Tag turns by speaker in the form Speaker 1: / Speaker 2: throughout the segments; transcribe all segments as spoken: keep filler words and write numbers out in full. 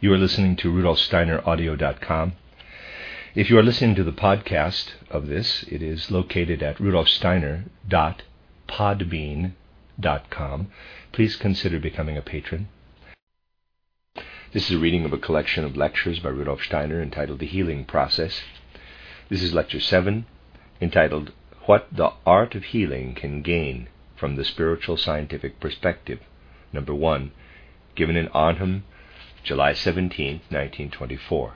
Speaker 1: You are listening to Rudolf Steiner Audio dot com. If you are listening to the podcast of this, it is located at Rudolf Steiner dot podbean dot com. Please consider becoming a patron. This is a reading of a collection of lectures by Rudolf Steiner entitled The Healing Process. This is Lecture seven, entitled What the Art of Healing Can Gain from the Spiritual Scientific Perspective, Number one, given in Arnhem, July seventeenth, nineteen twenty-four.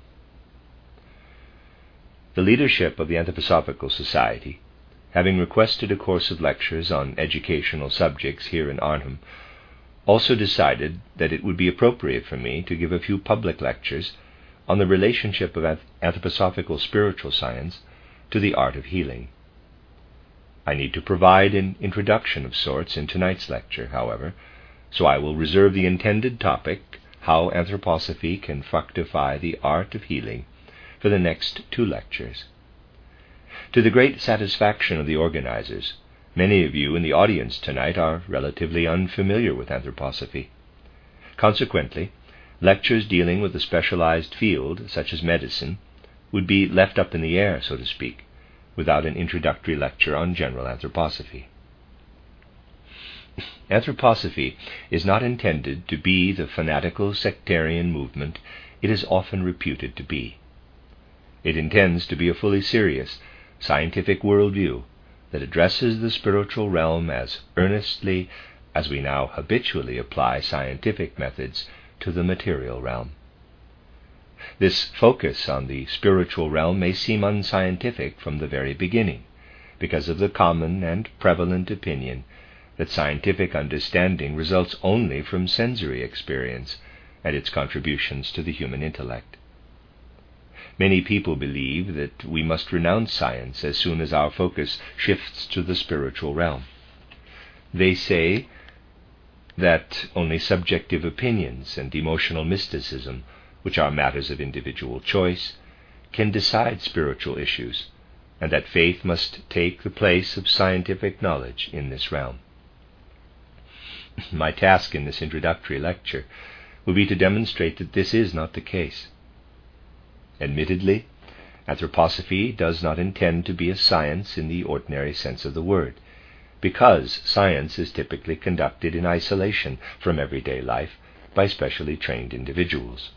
Speaker 1: The leadership of the Anthroposophical Society, having requested a course of lectures on educational subjects here in Arnhem, also decided that it would be appropriate for me to give a few public lectures on the relationship of anthroposophical spiritual science to the art of healing. I need to provide an introduction of sorts in tonight's lecture, however, so I will reserve the intended topic, how anthroposophy can fructify the art of healing, for the next two lectures. To the great satisfaction of the organizers, many of you in the audience tonight are relatively unfamiliar with anthroposophy. Consequently, lectures dealing with a specialized field, such as medicine, would be left up in the air, so to speak, without an introductory lecture on general anthroposophy. Anthroposophy is not intended to be the fanatical sectarian movement it is often reputed to be. It intends to be a fully serious, scientific worldview that addresses the spiritual realm as earnestly as we now habitually apply scientific methods to the material realm. This focus on the spiritual realm may seem unscientific from the very beginning, because of the common and prevalent opinion that scientific understanding results only from sensory experience and its contributions to the human intellect. Many people believe that we must renounce science as soon as our focus shifts to the spiritual realm. They say that only subjective opinions and emotional mysticism, which are matters of individual choice, can decide spiritual issues, and that faith must take the place of scientific knowledge in this realm. My task in this introductory lecture will be to demonstrate that this is not the case. Admittedly, anthroposophy does not intend to be a science in the ordinary sense of the word, because science is typically conducted in isolation from everyday life by specially trained individuals.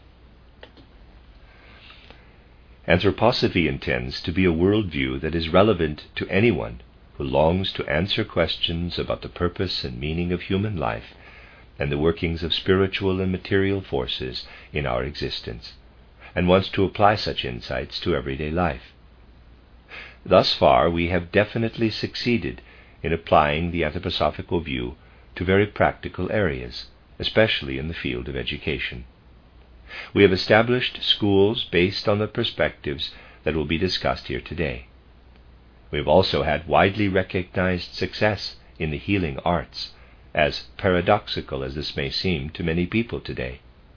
Speaker 1: Anthroposophy intends to be a worldview that is relevant to anyone who longs to answer questions about the purpose and meaning of human life and the workings of spiritual and material forces in our existence, and wants to apply such insights to everyday life. Thus far, we have definitely succeeded in applying the anthroposophical view to very practical areas, especially in the field of education. We have established schools based on the perspectives that will be discussed here today. We have also had widely recognized success in the healing arts, as paradoxical as this may seem to many people today.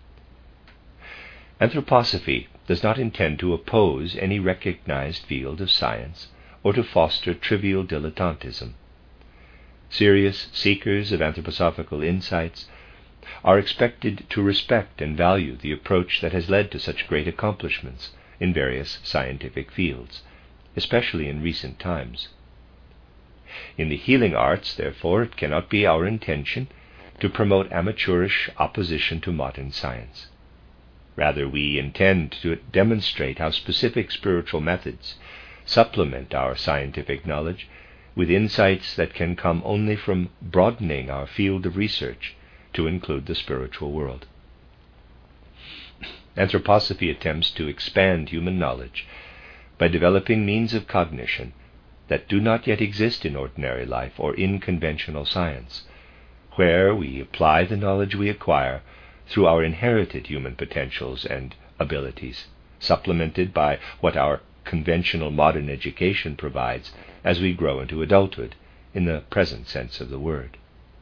Speaker 1: Anthroposophy does not intend to oppose any recognized field of science or to foster trivial dilettantism. Serious seekers of anthroposophical insights are expected to respect and value the approach that has led to such great accomplishments in various scientific fields, especially in recent times. In the healing arts, therefore, it cannot be our intention to promote amateurish opposition to modern science. Rather, we intend to demonstrate how specific spiritual methods supplement our scientific knowledge with insights that can come only from broadening our field of research to include the spiritual world. Anthroposophy attempts to expand human knowledge by developing means of cognition that do not yet exist in ordinary life or in conventional science, where we apply the knowledge we acquire through our inherited human potentials and abilities, supplemented by what our conventional modern education provides as we grow into adulthood, in the present sense of the word.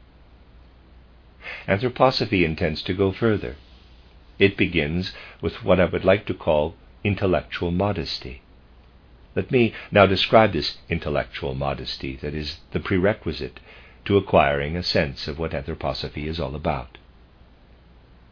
Speaker 1: Anthroposophy intends to go further. It begins with what I would like to call intellectual modesty. Let me now describe this intellectual modesty that is the prerequisite to acquiring a sense of what anthroposophy is all about.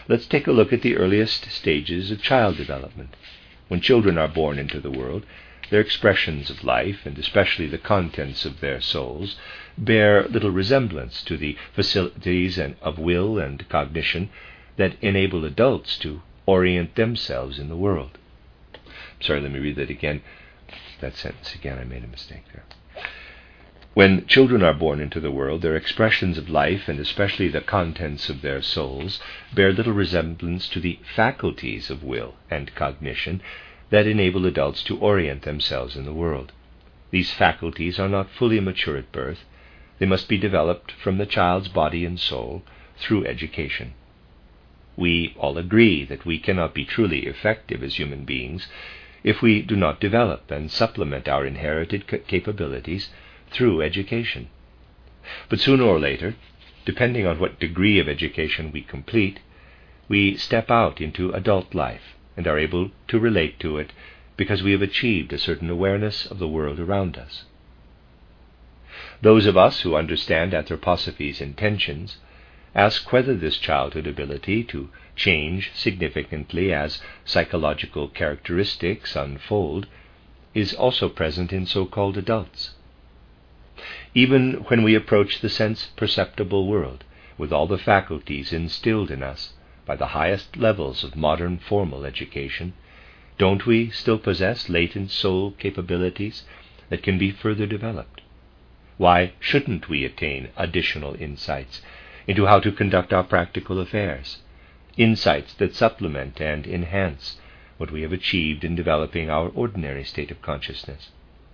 Speaker 1: Let's take a look at the earliest stages of child development. When children are born into the world, their expressions of life, and especially the contents of their souls, bear little resemblance to the facilities of will and cognition that enable adults to orient themselves in the world. Sorry, let me read that again. That sentence again, I made a mistake there. When children are born into the world, their expressions of life, and especially the contents of their souls, bear little resemblance to the faculties of will and cognition that enable adults to orient themselves in the world. These faculties are not fully mature at birth. They must be developed from the child's body and soul through education. We all agree that we cannot be truly effective as human beings if we do not develop and supplement our inherited capabilities through education. But sooner or later, depending on what degree of education we complete, we step out into adult life and are able to relate to it because we have achieved a certain awareness of the world around us. Those of us who understand anthroposophy's intentions ask whether this childhood ability to change significantly as psychological characteristics unfold is also present in so-called adults. Even when we approach the sense-perceptible world with all the faculties instilled in us by the highest levels of modern formal education, don't we still possess latent soul capabilities that can be further developed? Why shouldn't we attain additional insights into how to conduct our practical affairs, insights that supplement and enhance what we have achieved in developing our ordinary state of consciousness?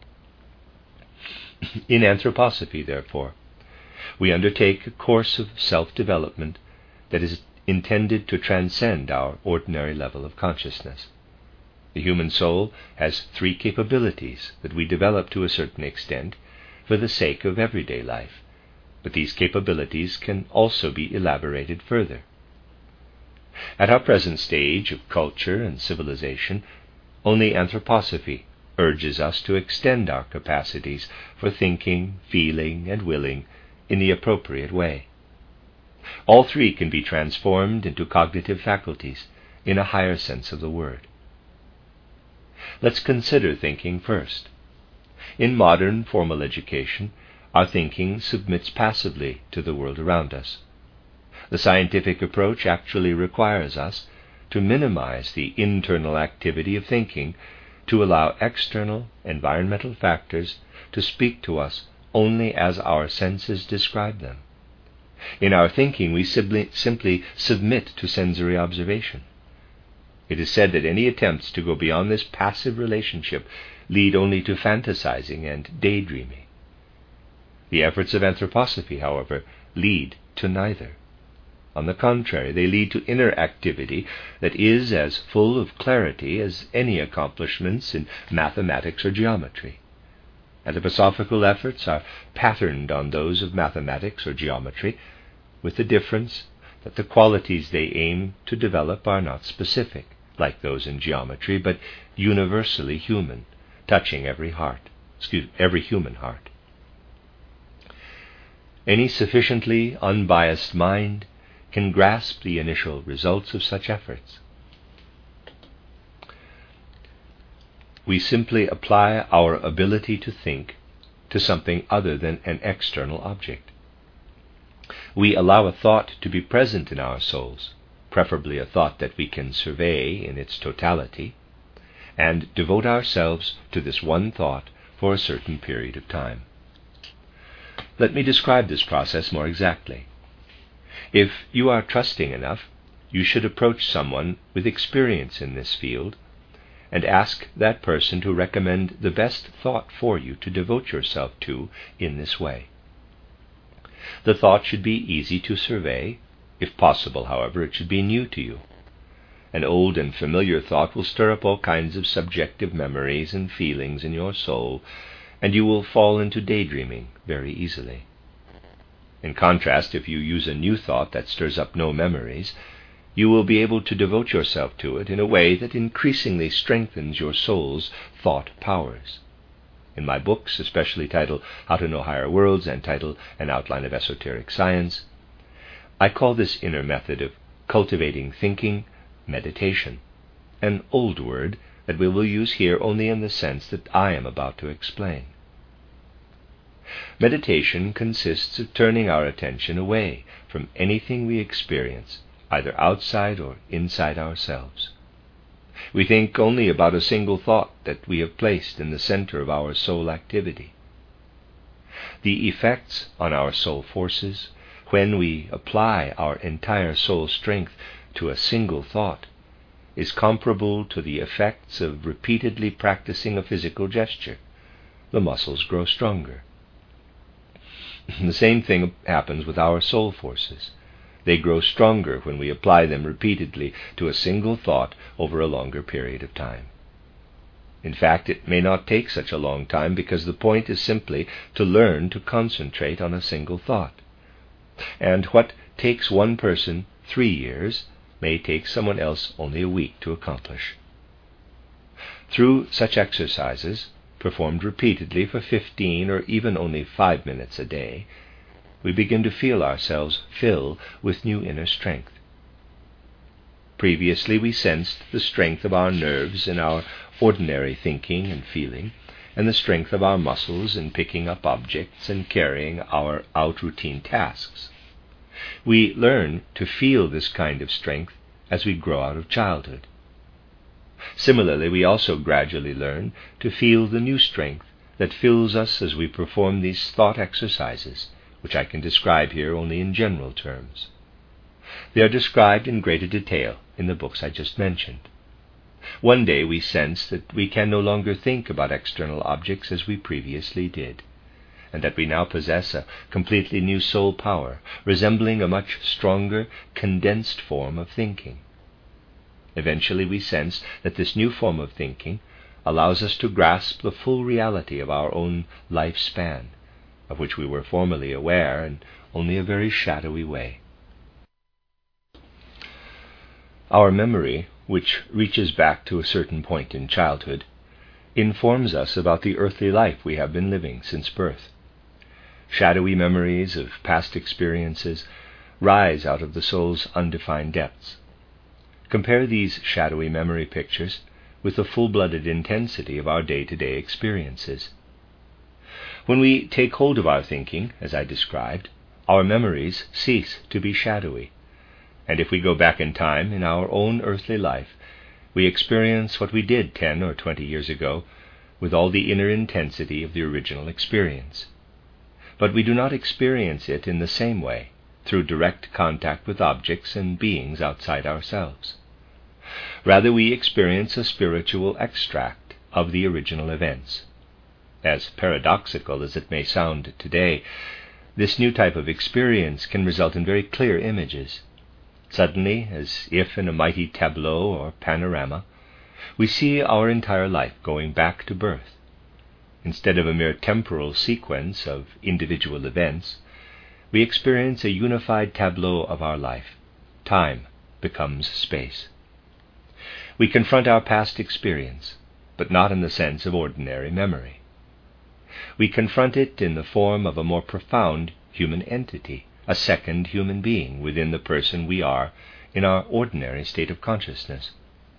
Speaker 1: In anthroposophy, therefore, we undertake a course of self-development that is intended to transcend our ordinary level of consciousness. The human soul has three capabilities that we develop to a certain extent for the sake of everyday life, but these capabilities can also be elaborated further. At our present stage of culture and civilization, only anthroposophy urges us to extend our capacities for thinking, feeling, and willing in the appropriate way. All three can be transformed into cognitive faculties in a higher sense of the word. Let's consider thinking first. In modern formal education, our thinking submits passively to the world around us. The scientific approach actually requires us to minimize the internal activity of thinking to allow external environmental factors to speak to us only as our senses describe them. In our thinking, we simply, simply submit to sensory observation. It is said that any attempts to go beyond this passive relationship lead only to fantasizing and daydreaming. The efforts of anthroposophy, however, lead to neither. On the contrary, they lead to inner activity that is as full of clarity as any accomplishments in mathematics or geometry. Anthroposophical efforts are patterned on those of mathematics or geometry, with the difference that the qualities they aim to develop are not specific, like those in geometry, but universally human, touching every heart, excuse, every human heart. Any sufficiently unbiased mind can grasp the initial results of such efforts. We simply apply our ability to think to something other than an external object. We allow a thought to be present in our souls, preferably a thought that we can survey in its totality, and devote ourselves to this one thought for a certain period of time. Let me describe this process more exactly. If you are trusting enough, you should approach someone with experience in this field and ask that person to recommend the best thought for you to devote yourself to in this way. The thought should be easy to survey. If possible, however, it should be new to you. An old and familiar thought will stir up all kinds of subjective memories and feelings in your soul, and you will fall into daydreaming very easily. In contrast, if you use a new thought that stirs up no memories, you will be able to devote yourself to it in a way that increasingly strengthens your soul's thought powers. In my books, especially titled How to Know Higher Worlds and titled An Outline of Esoteric Science, I call this inner method of cultivating thinking, meditation, an old word that we will use here only in the sense that I am about to explain. Meditation consists of turning our attention away from anything we experience, either outside or inside ourselves. We think only about a single thought that we have placed in the center of our soul activity. The effects on our soul forces, when we apply our entire soul strength to a single thought, is comparable to the effects of repeatedly practicing a physical gesture. The muscles grow stronger. The same thing happens with our soul forces. They grow stronger when we apply them repeatedly to a single thought over a longer period of time. In fact, it may not take such a long time, because the point is simply to learn to concentrate on a single thought. And what takes one person three years may take someone else only a week to accomplish. Through such exercises, performed repeatedly for fifteen or even only five minutes a day, we begin to feel ourselves fill with new inner strength. Previously we sensed the strength of our nerves in our ordinary thinking and feeling, and the strength of our muscles in picking up objects and carrying our out routine tasks. We learn to feel this kind of strength as we grow out of childhood. Similarly, we also gradually learn to feel the new strength that fills us as we perform these thought exercises, which I can describe here only in general terms. They are described in greater detail in the books I just mentioned. One day we sense that we can no longer think about external objects as we previously did, and that we now possess a completely new soul power, resembling a much stronger, condensed form of thinking. Eventually we sense that this new form of thinking allows us to grasp the full reality of our own lifespan, of which we were formerly aware in only a very shadowy way. Our memory, which reaches back to a certain point in childhood, informs us about the earthly life we have been living since birth. Shadowy memories of past experiences rise out of the soul's undefined depths. Compare these shadowy memory pictures with the full-blooded intensity of our day-to-day experiences. When we take hold of our thinking, as I described, our memories cease to be shadowy, and if we go back in time in our own earthly life, we experience what we did ten or twenty years ago with all the inner intensity of the original experience. But we do not experience it in the same way, through direct contact with objects and beings outside ourselves. Rather, we experience a spiritual extract of the original events. As paradoxical as it may sound today, this new type of experience can result in very clear images. Suddenly, as if in a mighty tableau or panorama, we see our entire life going back to birth. Instead of a mere temporal sequence of individual events, we experience a unified tableau of our life. Time becomes space. We confront our past experience, but not in the sense of ordinary memory. We confront it in the form of a more profound human entity, a second human being within the person we are in our ordinary state of consciousness.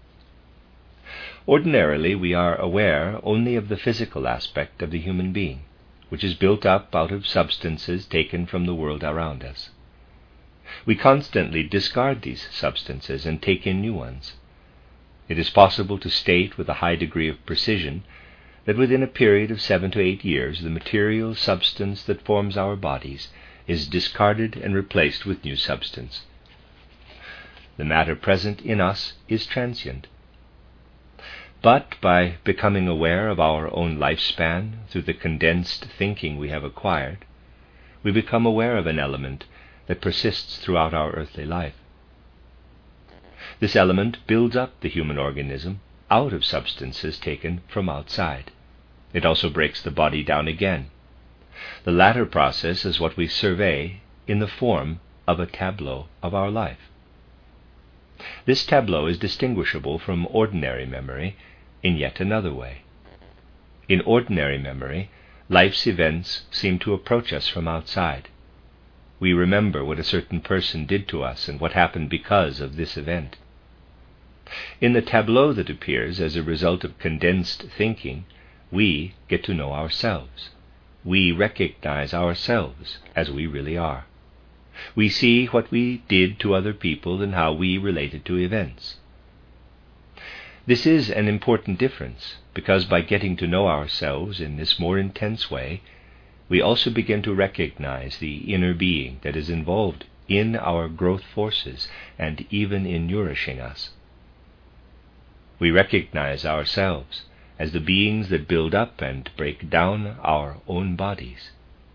Speaker 1: Ordinarily, we are aware only of the physical aspect of the human being, which is built up out of substances taken from the world around us. We constantly discard these substances and take in new ones. It is possible to state with a high degree of precision that within a period of seven to eight years the material substance that forms our bodies is discarded and replaced with new substance. The matter present in us is transient. But by becoming aware of our own lifespan through the condensed thinking we have acquired, we become aware of an element that persists throughout our earthly life. This element builds up the human organism out of substances taken from outside. It also breaks the body down again. The latter process is what we survey in the form of a tableau of our life. This tableau is distinguishable from ordinary memory in yet another way. In ordinary memory, life's events seem to approach us from outside. we remember what a certain person did to us and what happened because of this event. In the tableau that appears as a result of condensed thinking, we get to know ourselves. We recognize ourselves as we really are. We see what we did to other people and how we related to events. This is an important difference, because by getting to know ourselves in this more intense way, we also begin to recognize the inner being that is involved in our growth forces and even in nourishing us. We recognize ourselves as the beings that build up and break down our own bodies.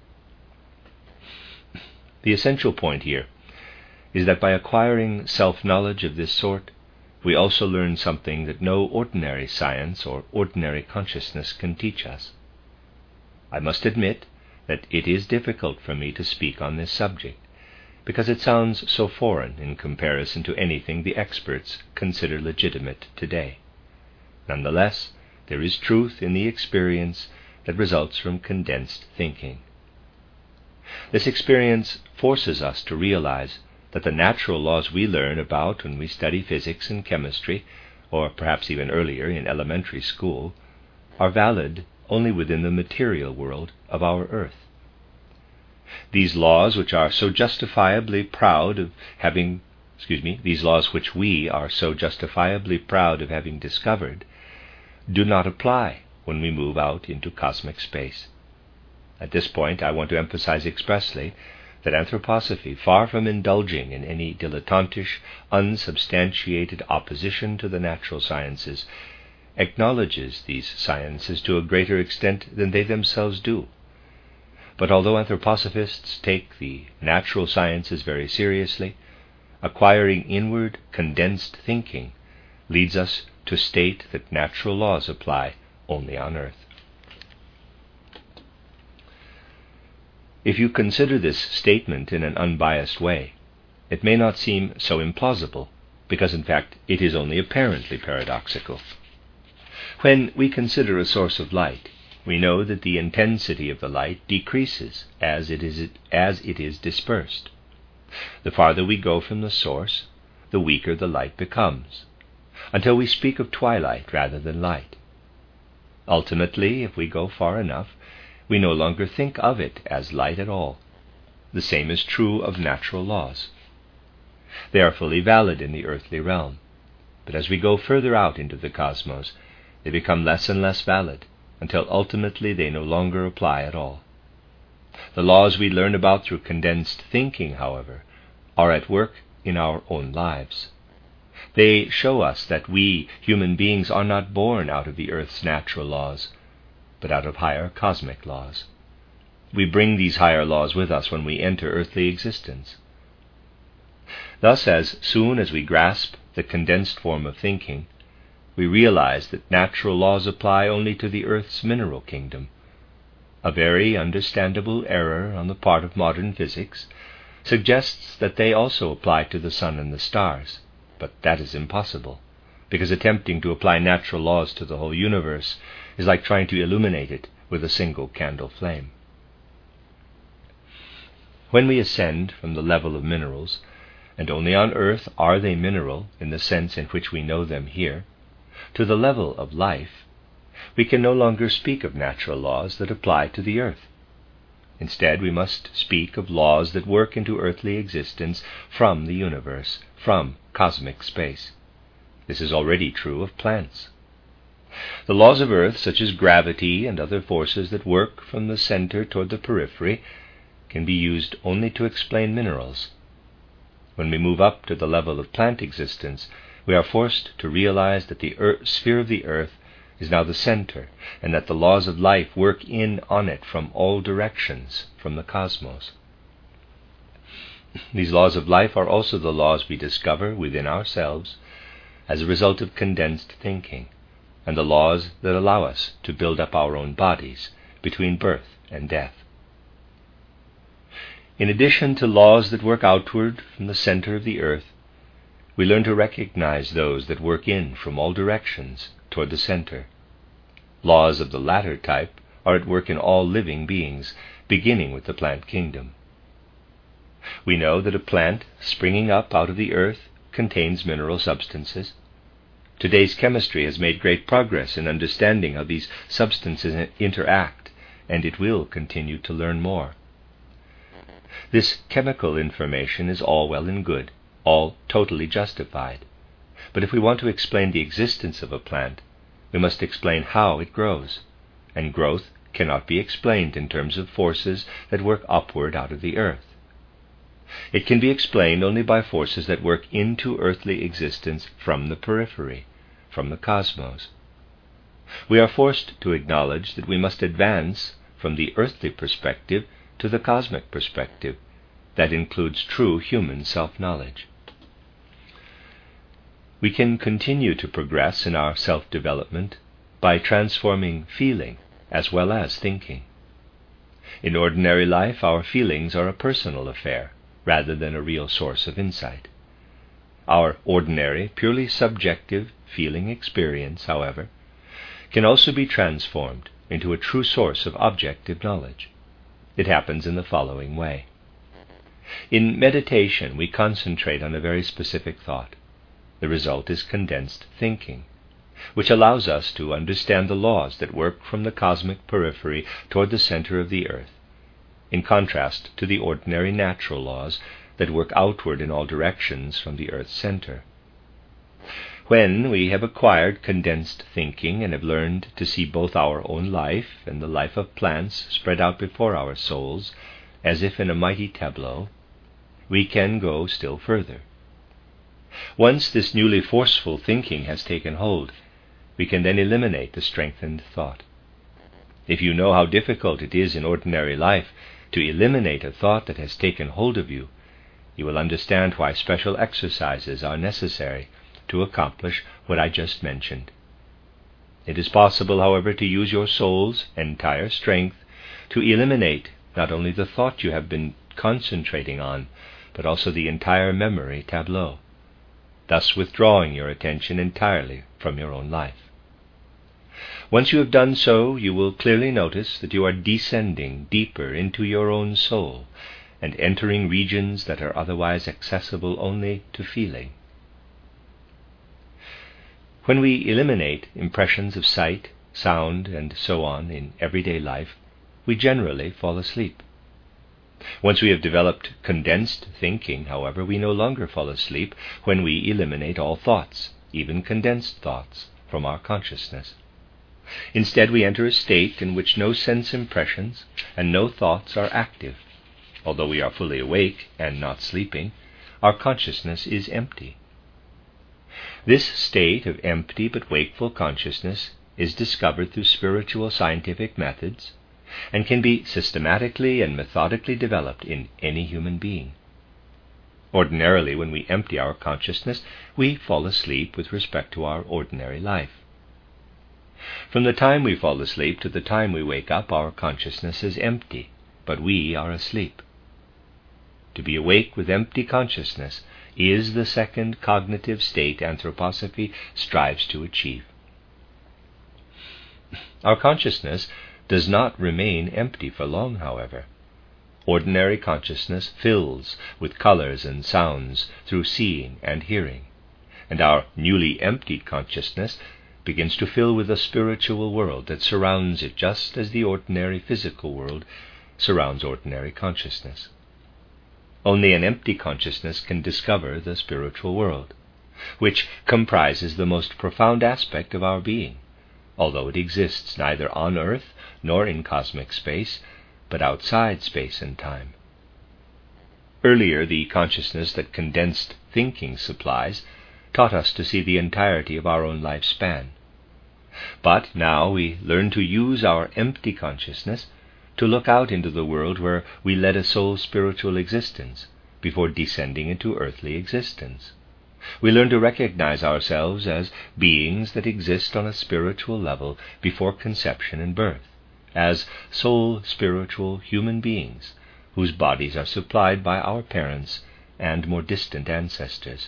Speaker 1: The essential point here is that by acquiring self-knowledge of this sort, we also learn something that no ordinary science or ordinary consciousness can teach us. I must admit that it is difficult for me to speak on this subject, because it sounds so foreign in comparison to anything the experts consider legitimate today. Nonetheless, there is truth in the experience that results from condensed thinking. This experience forces us to realize that the natural laws we learn about when we study physics and chemistry, or perhaps even earlier in elementary school, are valid only within the material world of our earth. These laws which are so justifiably proud of having, excuse me, these laws which we are so justifiably proud of having discovered, do not apply when we move out into cosmic space. At this point, I want to emphasize expressly that anthroposophy, far from indulging in any dilettantish, unsubstantiated opposition to the natural sciences, acknowledges these sciences to a greater extent than they themselves do. But although anthroposophists take the natural sciences very seriously, acquiring inward, condensed thinking leads us to state that natural laws apply only on earth. If you consider this statement in an unbiased way, it may not seem so implausible, because in fact it is only apparently paradoxical. When we consider a source of light, we know that the intensity of the light decreases as it is, as it is dispersed. The farther we go from the source, the weaker the light becomes, until we speak of twilight rather than light. Ultimately, if we go far enough, we no longer think of it as light at all. The same is true of natural laws. They are fully valid in the earthly realm, but as we go further out into the cosmos, they become less and less valid, until ultimately they no longer apply at all. The laws we learn about through condensed thinking, however, are at work in our own lives. They show us that we, human beings, are not born out of the earth's natural laws, but out of higher cosmic laws. We bring these higher laws with us when we enter earthly existence. Thus, as soon as we grasp the condensed form of thinking, we realize that natural laws apply only to the earth's mineral kingdom. A very understandable error on the part of modern physics suggests that they also apply to the sun and the stars, but that is impossible, because attempting to apply natural laws to the whole universe is like trying to illuminate it with a single candle flame. When we ascend from the level of minerals, and only on earth are they mineral in the sense in which we know them here, to the level of life, we can no longer speak of natural laws that apply to the earth. Instead, we must speak of laws that work into earthly existence from the universe, from cosmic space. This is already true of plants. The laws of earth, such as gravity and other forces that work from the center toward the periphery, can be used only to explain minerals. When we move up to the level of plant existence, we are forced to realize that the earth, sphere of the earth is now the center, and that the laws of life work in on it from all directions, from the cosmos. These laws of life are also the laws we discover within ourselves as a result of condensed thinking, and the laws that allow us to build up our own bodies between birth and death. In addition to laws that work outward from the center of the earth, we learn to recognize those that work in from all directions toward the center. Laws of the latter type are at work in all living beings, beginning with the plant kingdom. We know that a plant springing up out of the earth contains mineral substances. Today's chemistry has made great progress in understanding how these substances interact, and it will continue to learn more. This chemical information is all well and good, all totally justified. But if we want to explain the existence of a plant, we must explain how it grows, and growth cannot be explained in terms of forces that work upward out of the earth. It can be explained only by forces that work into earthly existence from the periphery, from the cosmos. We are forced to acknowledge that we must advance from the earthly perspective to the cosmic perspective that includes true human self-knowledge. We can continue to progress in our self-development by transforming feeling as well as thinking. In ordinary life, our feelings are a personal affair rather than a real source of insight. Our ordinary, purely subjective feeling experience, however, can also be transformed into a true source of objective knowledge. It happens in the following way. In meditation, we concentrate on a very specific thought. The result is condensed thinking, which allows us to understand the laws that work from the cosmic periphery toward the center of the earth, in contrast to the ordinary natural laws that work outward in all directions from the earth's center. When we have acquired condensed thinking and have learned to see both our own life and the life of plants spread out before our souls, as if in a mighty tableau, we can go still further. Once this newly forceful thinking has taken hold, we can then eliminate the strengthened thought. If you know how difficult it is in ordinary life to eliminate a thought that has taken hold of you, you will understand why special exercises are necessary to accomplish what I just mentioned. It is possible, however, to use your soul's entire strength to eliminate not only the thought you have been concentrating on, but also the entire memory tableau, thus withdrawing your attention entirely from your own life. Once you have done so, you will clearly notice that you are descending deeper into your own soul and entering regions that are otherwise accessible only to feeling. When we eliminate impressions of sight, sound, and so on in everyday life, we generally fall asleep. Once we have developed condensed thinking, however, we no longer fall asleep when we eliminate all thoughts, even condensed thoughts, from our consciousness. Instead, we enter a state in which no sense impressions and no thoughts are active. Although we are fully awake and not sleeping, our consciousness is empty. This state of empty but wakeful consciousness is discovered through spiritual scientific methods and can be systematically and methodically developed in any human being. Ordinarily, when we empty our consciousness, we fall asleep with respect to our ordinary life. From the time we fall asleep to the time we wake up, our consciousness is empty, but we are asleep. To be awake with empty consciousness is the second cognitive state anthroposophy strives to achieve. Our consciousness does not remain empty for long, however. Ordinary consciousness fills with colors and sounds through seeing and hearing, and our newly emptied consciousness begins to fill with a spiritual world that surrounds it just as the ordinary physical world surrounds ordinary consciousness. Only an empty consciousness can discover the spiritual world, which comprises the most profound aspect of our being, although it exists neither on earth nor in cosmic space, but outside space and time. Earlier, the consciousness that condensed thinking supplies taught us to see the entirety of our own lifespan. But now we learn to use our empty consciousness to look out into the world where we led a soul-spiritual existence before descending into earthly existence. We learn to recognize ourselves as beings that exist on a spiritual level before conception and birth, as soul-spiritual human beings whose bodies are supplied by our parents and more distant ancestors.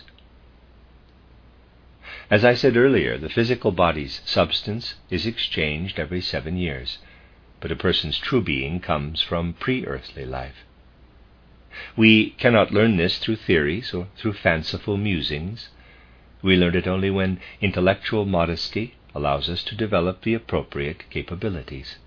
Speaker 1: As I said earlier, the physical body's substance is exchanged every seven years, but a person's true being comes from pre-earthly life. We cannot learn this through theories or through fanciful musings. We learn it only when intellectual modesty allows us to develop the appropriate capabilities.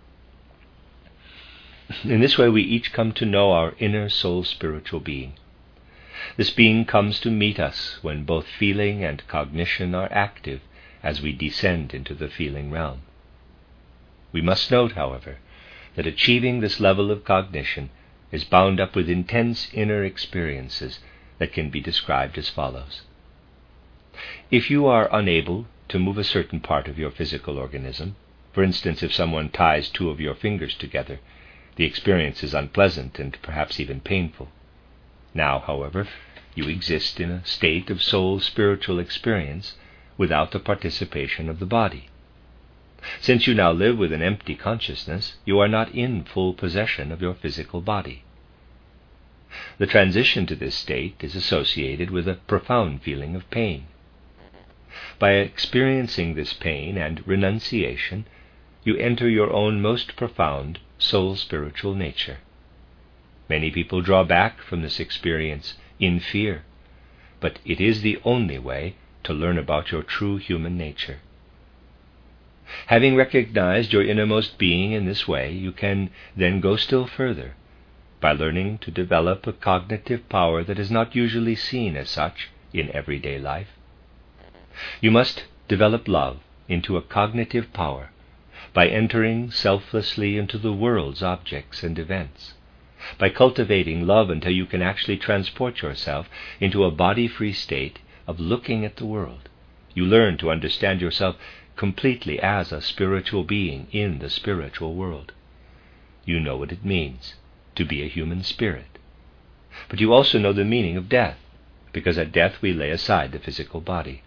Speaker 1: In this way we each come to know our inner soul spiritual being. This being comes to meet us when both feeling and cognition are active as we descend into the feeling realm. We must note, however, that achieving this level of cognition is bound up with intense inner experiences that can be described as follows. If you are unable to move a certain part of your physical organism, for instance, if someone ties two of your fingers together, the experience is unpleasant and perhaps even painful. Now, however, you exist in a state of soul spiritual experience without the participation of the body. Since you now live with an empty consciousness, you are not in full possession of your physical body. The transition to this state is associated with a profound feeling of pain. By experiencing this pain and renunciation, you enter your own most profound soul spiritual nature. Many people draw back from this experience in fear, but it is the only way to learn about your true human nature. Having recognized your innermost being in this way, you can then go still further by learning to develop a cognitive power that is not usually seen as such in everyday life. You must develop love into a cognitive power by entering selflessly into the world's objects and events, by cultivating love until you can actually transport yourself into a body-free state of looking at the world. You learn to understand yourself completely as a spiritual being in the spiritual world. You know what it means to be a human spirit. But you also know the meaning of death, because at death we lay aside the physical body.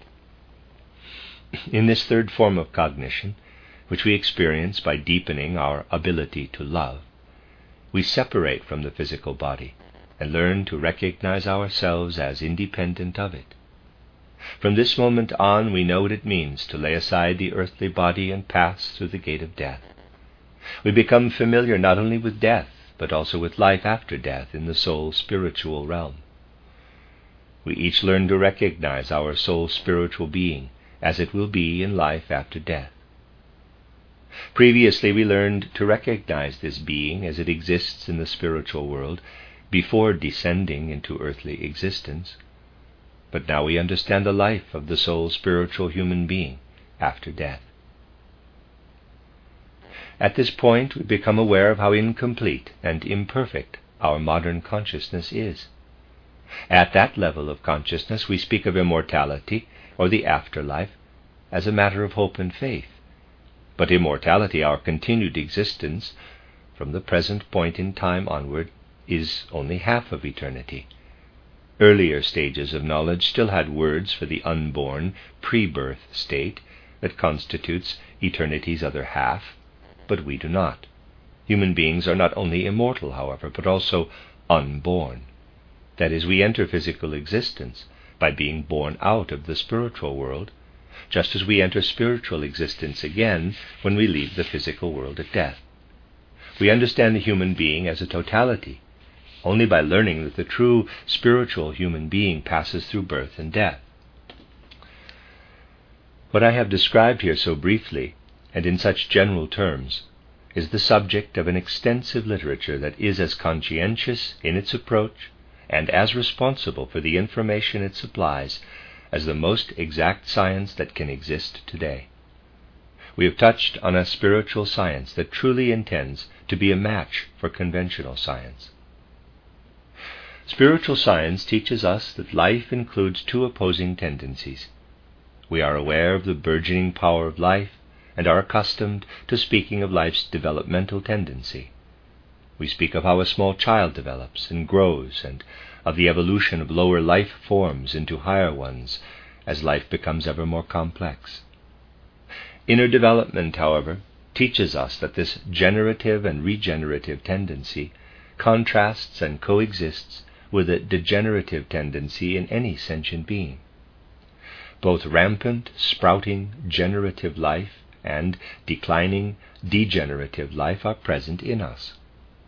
Speaker 1: In this third form of cognition, which we experience by deepening our ability to love, we separate from the physical body and learn to recognize ourselves as independent of it. From this moment on, we know what it means to lay aside the earthly body and pass through the gate of death. We become familiar not only with death, but also with life after death in the soul spiritual realm. We each learn to recognize our soul spiritual being as it will be in life after death. Previously we learned to recognize this being as it exists in the spiritual world before descending into earthly existence. But now we understand the life of the soul spiritual human being after death. At this point we become aware of how incomplete and imperfect our modern consciousness is. At that level of consciousness we speak of immortality or the afterlife as a matter of hope and faith. But immortality, our continued existence from the present point in time onward, is only half of eternity. Earlier stages of knowledge still had words for the unborn, pre-birth state that constitutes eternity's other half, but we do not. Human beings are not only immortal, however, but also unborn. That is, we enter physical existence by being born out of the spiritual world, just as we enter spiritual existence again when we leave the physical world at death. We understand the human being as a totality only by learning that the true spiritual human being passes through birth and death. What I have described here so briefly and in such general terms is the subject of an extensive literature that is as conscientious in its approach and as responsible for the information it supplies as the most exact science that can exist today. We have touched on a spiritual science that truly intends to be a match for conventional science. Spiritual science teaches us that life includes two opposing tendencies. We are aware of the burgeoning power of life and are accustomed to speaking of life's developmental tendency. We speak of how a small child develops and grows, and of the evolution of lower life forms into higher ones as life becomes ever more complex. Inner development, however, teaches us that this generative and regenerative tendency contrasts and coexists with a degenerative tendency in any sentient being. Both rampant, sprouting, generative life and declining, degenerative life are present in us.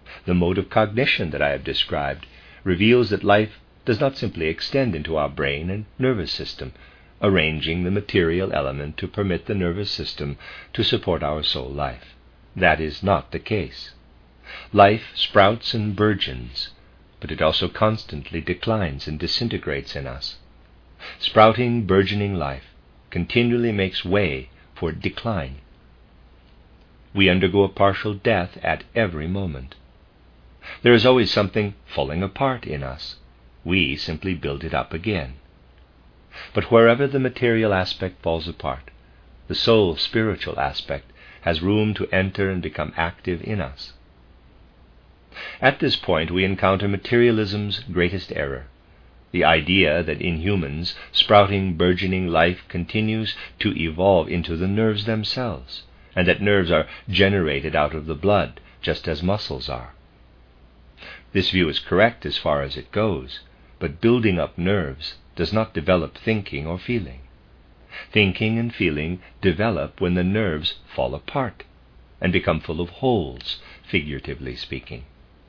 Speaker 1: The mode of cognition that I have described reveals that life does not simply extend into our brain and nervous system, arranging the material element to permit the nervous system to support our soul life. That is not the case. Life sprouts and burgeons, but it also constantly declines and disintegrates in us. Sprouting, burgeoning life continually makes way for decline. We undergo a partial death at every moment. There is always something falling apart in us. We simply build it up again. But wherever the material aspect falls apart, the soul spiritual aspect has room to enter and become active in us. At this point we encounter materialism's greatest error, the idea that in humans sprouting, burgeoning life continues to evolve into the nerves themselves, and that nerves are generated out of the blood, just as muscles are. This view is correct as far as it goes, but building up nerves does not develop thinking or feeling. Thinking and feeling develop when the nerves fall apart and become full of holes, figuratively speaking.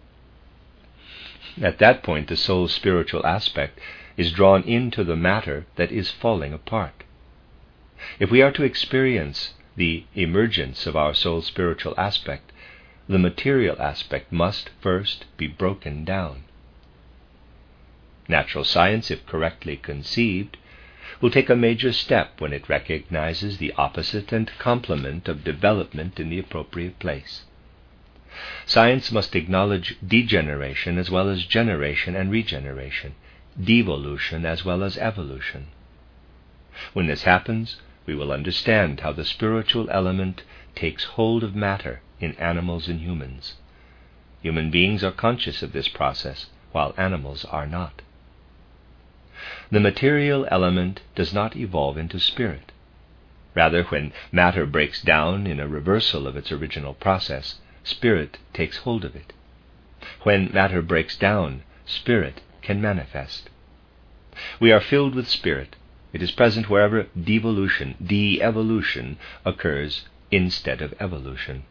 Speaker 1: At that point, the soul's spiritual aspect is drawn into the matter that is falling apart. If we are to experience the emergence of our soul's spiritual aspect, the material aspect must first be broken down. Natural science, if correctly conceived, will take a major step when it recognizes the opposite and complement of development in the appropriate place. Science must acknowledge degeneration as well as generation and regeneration, devolution as well as evolution. When this happens, we will understand how the spiritual element takes hold of matter in animals and humans. Human beings are conscious of this process, while animals are not. The material element does not evolve into spirit. Rather, when matter breaks down in a reversal of its original process, spirit takes hold of it. When matter breaks down, spirit can manifest. We are filled with spirit. It is present wherever devolution, de-evolution occurs instead of evolution.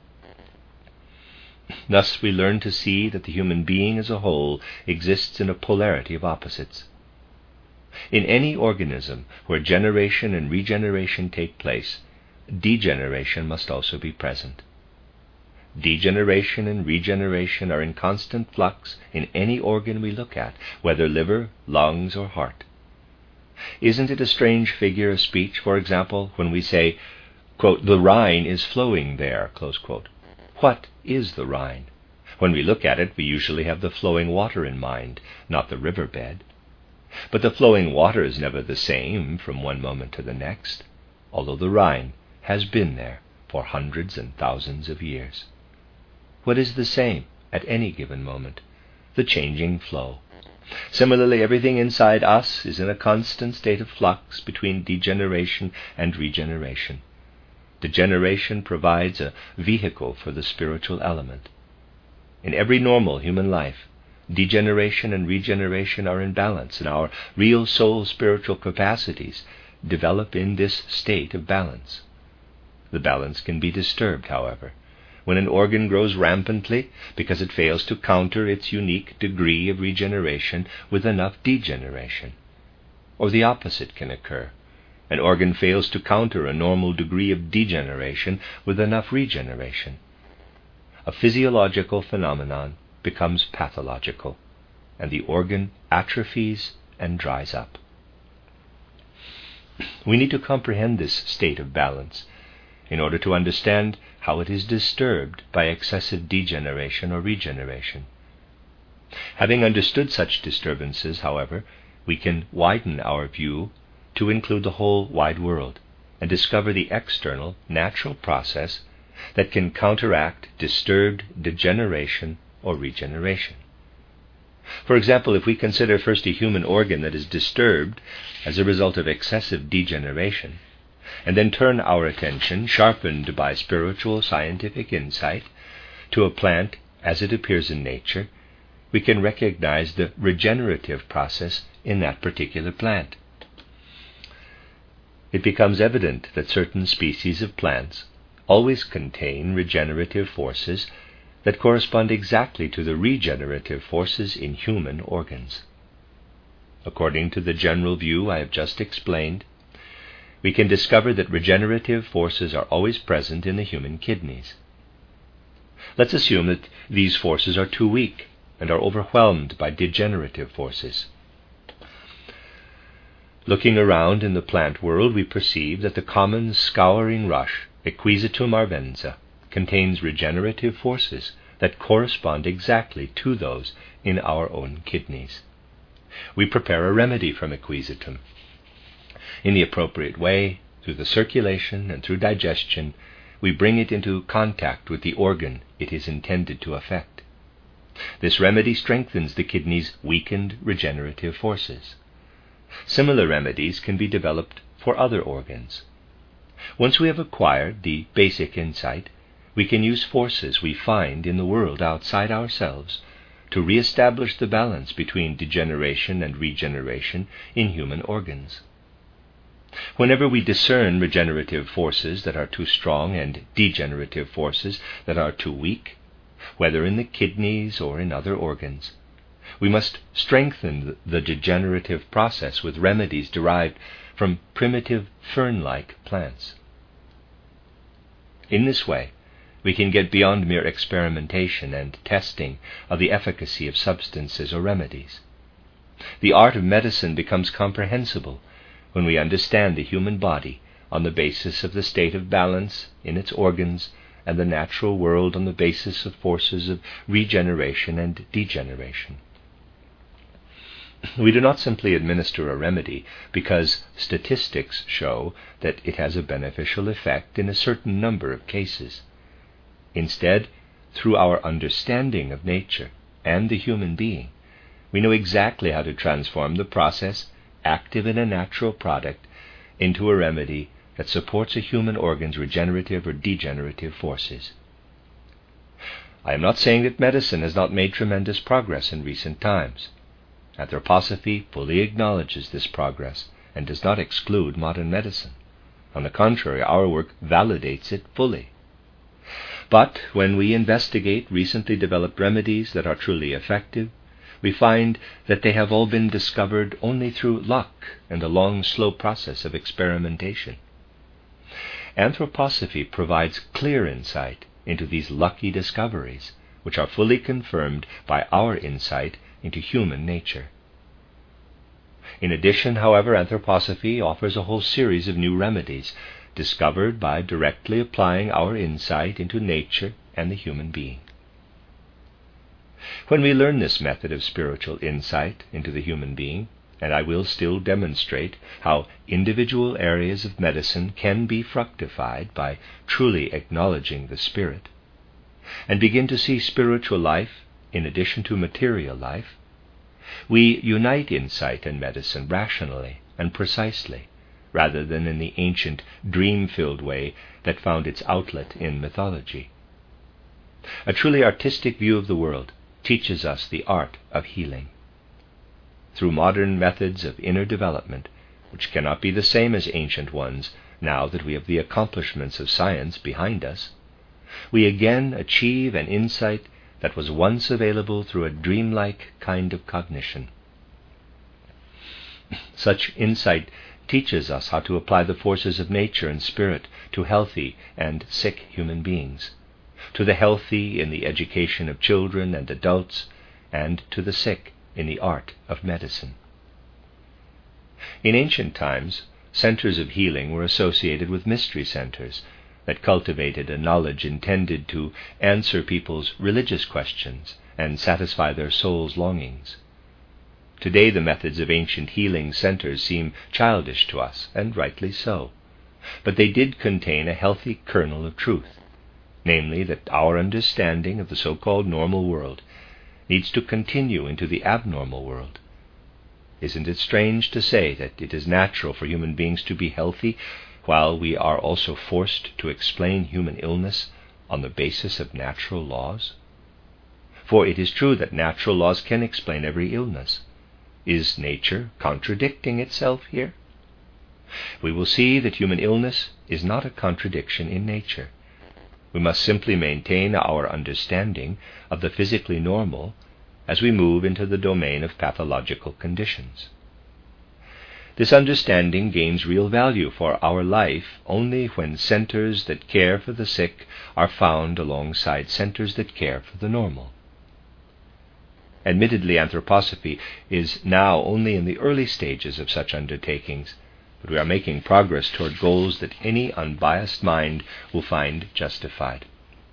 Speaker 1: Thus we learn to see that the human being as a whole exists in a polarity of opposites. In any organism where generation and regeneration take place, degeneration must also be present. Degeneration and regeneration are in constant flux in any organ we look at, whether liver, lungs, or heart. Isn't it a strange figure of speech, for example, when we say, quote, "the Rhine is flowing there," close quote. What is the Rhine? When we look at it, we usually have the flowing water in mind, not the riverbed. But the flowing water is never the same from one moment to the next, although the Rhine has been there for hundreds and thousands of years. What is the same at any given moment? The changing flow. Similarly, everything inside us is in a constant state of flux between degeneration and regeneration. Degeneration provides a vehicle for the spiritual element. In every normal human life, degeneration and regeneration are in balance, and our real soul spiritual capacities develop in this state of balance. The balance can be disturbed, however, when an organ grows rampantly because it fails to counter its unique degree of regeneration with enough degeneration. Or the opposite can occur. An organ fails to counter a normal degree of degeneration with enough regeneration. A physiological phenomenon becomes pathological, and the organ atrophies and dries up. We need to comprehend this state of balance in order to understand how it is disturbed by excessive degeneration or regeneration. Having understood such disturbances, however, we can widen our view to include the whole wide world and discover the external, natural process that can counteract disturbed degeneration or regeneration. For example, if we consider first a human organ that is disturbed as a result of excessive degeneration, and then turn our attention, sharpened by spiritual scientific insight, to a plant as it appears in nature, we can recognize the regenerative process in that particular plant. It becomes evident that certain species of plants always contain regenerative forces that correspond exactly to the regenerative forces in human organs. According to the general view I have just explained, we can discover that regenerative forces are always present in the human kidneys. Let's assume that these forces are too weak and are overwhelmed by degenerative forces. Looking around in the plant world, we perceive that the common scouring rush, Equisetum arvenza, contains regenerative forces that correspond exactly to those in our own kidneys. We prepare a remedy from Equisetum. In the appropriate way, through the circulation and through digestion, we bring it into contact with the organ it is intended to affect. This remedy strengthens the kidney's weakened regenerative forces. Similar remedies can be developed for other organs. Once we have acquired the basic insight, we can use forces we find in the world outside ourselves to re-establish the balance between degeneration and regeneration in human organs. Whenever we discern regenerative forces that are too strong and degenerative forces that are too weak, whether in the kidneys or in other organs, we must strengthen the degenerative process with remedies derived from primitive fern-like plants. In this way, we can get beyond mere experimentation and testing of the efficacy of substances or remedies. The art of medicine becomes comprehensible when we understand the human body on the basis of the state of balance in its organs and the natural world on the basis of forces of regeneration and degeneration. We do not simply administer a remedy because statistics show that it has a beneficial effect in a certain number of cases. Instead, through our understanding of nature and the human being, we know exactly how to transform the process active in a natural product into a remedy that supports a human organ's regenerative or degenerative forces. I am not saying that medicine has not made tremendous progress in recent times. Anthroposophy fully acknowledges this progress and does not exclude modern medicine. On the contrary, our work validates it fully. But when we investigate recently developed remedies that are truly effective, we find that they have all been discovered only through luck and a long, slow process of experimentation. Anthroposophy provides clear insight into these lucky discoveries, which are fully confirmed by our insight into human nature. In addition, however, anthroposophy offers a whole series of new remedies discovered by directly applying our insight into nature and the human being. When we learn this method of spiritual insight into the human being, and I will still demonstrate how individual areas of medicine can be fructified by truly acknowledging the spirit, and begin to see spiritual life in addition to material life, we unite insight and medicine rationally and precisely, rather than in the ancient dream-filled way that found its outlet in mythology. A truly artistic view of the world teaches us the art of healing. Through modern methods of inner development, which cannot be the same as ancient ones now that we have the accomplishments of science behind us, we again achieve an insight that was once available through a dreamlike kind of cognition. Such insight teaches us how to apply the forces of nature and spirit to healthy and sick human beings, to the healthy in the education of children and adults, and to the sick in the art of medicine. In ancient times, centers of healing were associated with mystery centers that cultivated a knowledge intended to answer people's religious questions and satisfy their soul's longings. Today the methods of ancient healing centers seem childish to us, and rightly so, but they did contain a healthy kernel of truth, namely that our understanding of the so-called normal world needs to continue into the abnormal world. Isn't it strange to say that it is natural for human beings to be healthy, while we are also forced to explain human illness on the basis of natural laws? For it is true that natural laws can explain every illness. Is nature contradicting itself here? We will see that human illness is not a contradiction in nature. We must simply maintain our understanding of the physically normal as we move into the domain of pathological conditions. This understanding gains real value for our life only when centers that care for the sick are found alongside centers that care for the normal. Admittedly, anthroposophy is now only in the early stages of such undertakings, but we are making progress toward goals that any unbiased mind will find justified.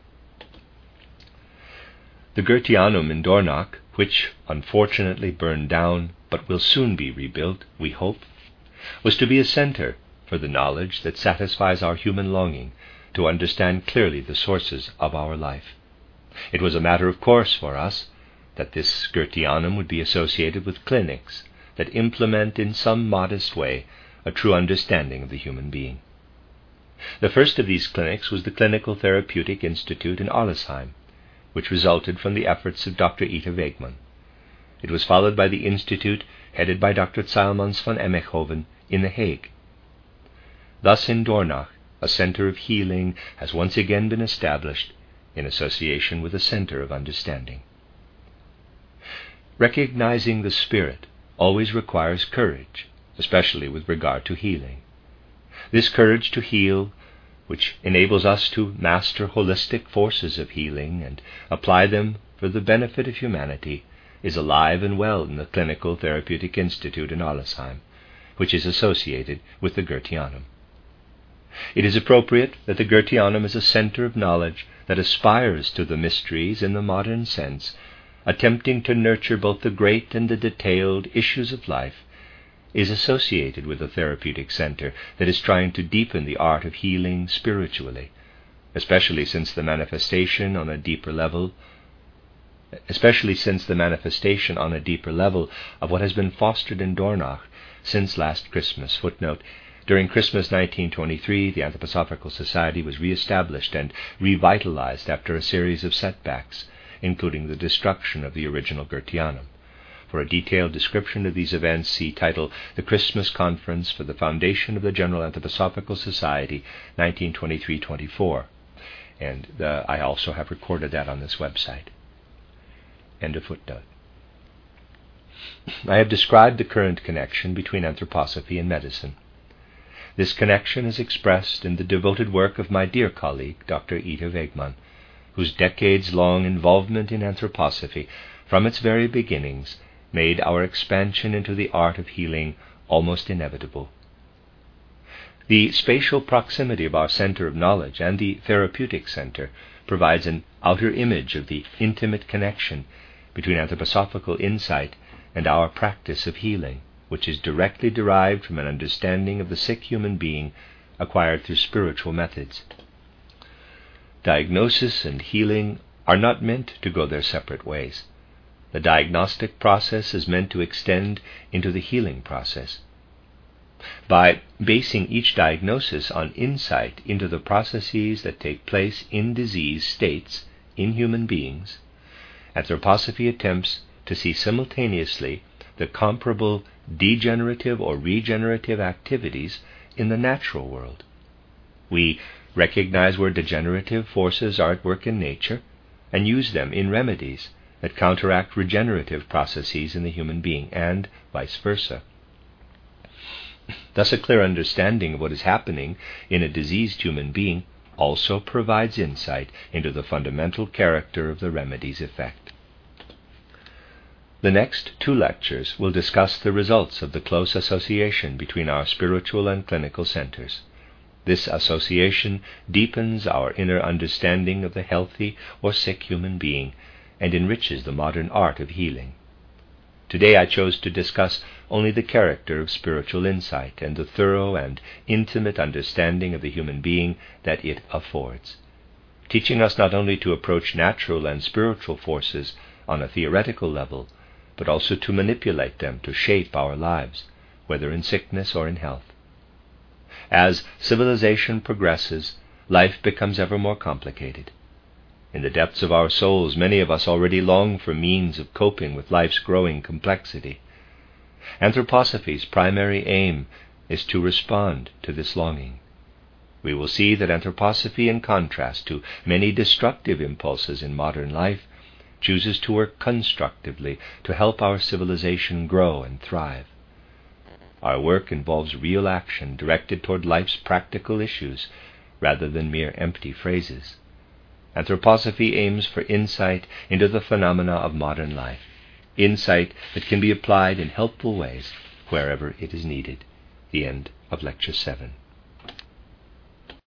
Speaker 1: The Goetheanum in Dornach, which unfortunately burned down but will soon be rebuilt, we hope, was to be a center for the knowledge that satisfies our human longing to understand clearly the sources of our life. It was a matter of course for us that this Goetheanum would be associated with clinics that implement in some modest way a true understanding of the human being. The first of these clinics was the Clinical Therapeutic Institute in Arlesheim, which resulted from the efforts of Doctor Ita Wegmann. It was followed by the institute headed by Doctor Zeilmans von Emmichhoven in The Hague. Thus in Dornach, a center of healing has once again been established in association with a center of understanding. Recognizing the spirit always requires courage, especially with regard to healing. This courage to heal, which enables us to master holistic forces of healing and apply them for the benefit of humanity, is alive and well in the Clinical Therapeutic Institute in Arlesheim, which is associated with the Goetheanum. It is appropriate that the Goetheanum is a center of knowledge that aspires to the mysteries in the modern sense, attempting to nurture both the great and the detailed issues of life, is associated with a therapeutic center that is trying to deepen the art of healing spiritually, especially since the manifestation on a deeper level especially since the manifestation on a deeper level of what has been fostered in Dornach since last Christmas. Footnote: during Christmas nineteen twenty-three, the Anthroposophical Society was re-established and revitalized after a series of setbacks, including the destruction of the original Goetheanum. For a detailed description of these events, see title The Christmas Conference for the Foundation of the General Anthroposophical Society, nineteen twenty-three twenty-four. And the, I also have recorded that on this website. End of footnote. I have described the current connection between anthroposophy and medicine. This connection is expressed in the devoted work of my dear colleague, Doctor Ita Wegmann, whose decades-long involvement in anthroposophy, from its very beginnings, made our expansion into the art of healing almost inevitable. The spatial proximity of our center of knowledge and the therapeutic center provides an outer image of the intimate connection between anthroposophical insight and our practice of healing, which is directly derived from an understanding of the sick human being acquired through spiritual methods. Diagnosis and healing are not meant to go their separate ways. The diagnostic process is meant to extend into the healing process. By basing each diagnosis on insight into the processes that take place in disease states in human beings, anthroposophy attempts to see simultaneously the comparable degenerative or regenerative activities in the natural world. We recognize where degenerative forces are at work in nature and use them in remedies that counteract regenerative processes in the human being, and vice versa. Thus, a clear understanding of what is happening in a diseased human being also provides insight into the fundamental character of the remedy's effect. The next two lectures will discuss the results of the close association between our spiritual and clinical centers. This association deepens our inner understanding of the healthy or sick human being and enriches the modern art of healing. Today I chose to discuss only the character of spiritual insight and the thorough and intimate understanding of the human being that it affords, teaching us not only to approach natural and spiritual forces on a theoretical level, but also to manipulate them to shape our lives, whether in sickness or in health. As civilization progresses, life becomes ever more complicated. In the depths of our souls, many of us already long for means of coping with life's growing complexity. Anthroposophy's primary aim is to respond to this longing. we will see that anthroposophy, in contrast to many destructive impulses in modern life, chooses to work constructively to help our civilization grow and thrive. Our work involves real action directed toward life's practical issues rather than mere empty phrases. Anthroposophy aims for insight into the phenomena of modern life, insight that can be applied in helpful ways wherever it is needed. The end of Lecture seven.